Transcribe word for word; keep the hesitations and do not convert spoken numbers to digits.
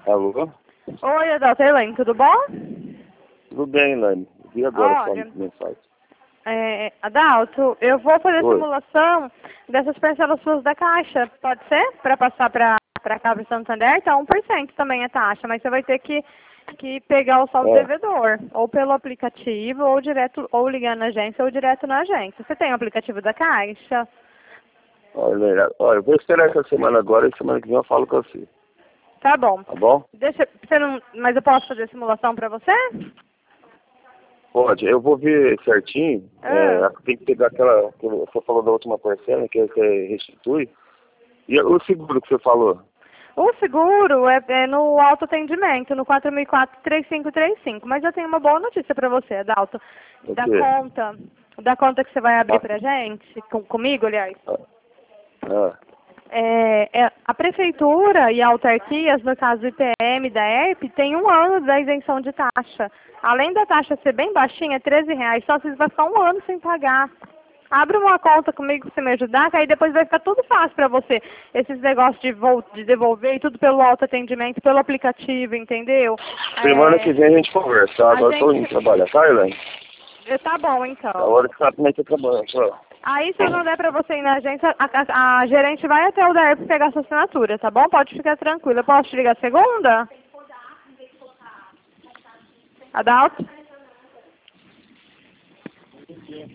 Alô? Oi, Adalto, Elaine, tudo bom? Tudo bem, Elaine. Vi agora Olha, sua mensagem. é, Adalto, eu vou fazer Oi. simulação dessas parcelas suas da Caixa, pode ser? Para passar para para cá para Santander, tá um por cento também a taxa, mas você vai ter que, que pegar o saldo É. devedor, ou pelo aplicativo, ou direto, ou ligar na agência, ou direto na agência. Você tem o aplicativo da Caixa? Olha, Elaine, olha, eu vou esperar essa semana agora e semana que vem eu falo com você. Tá bom. Tá bom? Deixa, você não, mas eu posso fazer simulação para você? Pode, eu vou ver certinho. Ah. É, tem que pegar aquela que você falou da última parcela, que você restitui. E o seguro que você falou? O seguro é, é no autoatendimento, no quatro mil e quatro, três cinco três cinco. Mas eu tenho uma boa notícia para você, Adalto. O Da quê? conta, da conta que você vai abrir Ah, pra gente, com, comigo, aliás. ah, ah, É, é, a prefeitura e a autarquias, no caso do I P M e da E R P, tem um ano da isenção de taxa. Além da taxa ser bem baixinha, treze reais, só vocês vão ficar um ano sem pagar. Abre uma conta comigo pra você me ajudar, que aí depois vai ficar tudo fácil pra você. Esses negócios de, vol de devolver e tudo pelo autoatendimento, pelo aplicativo, entendeu? semana É, que vem a gente conversa, tá? a Agora eu tô indo gente... trabalhar, tá, Elaine? Tá bom, A então. hora que tá também tô trabalhando, tá? Aí, se não der pra você ir na agência, a, a, a gerente vai até o da E R P pegar sua assinatura, tá bom? Pode ficar tranquila. Eu posso te ligar segunda? Adalto?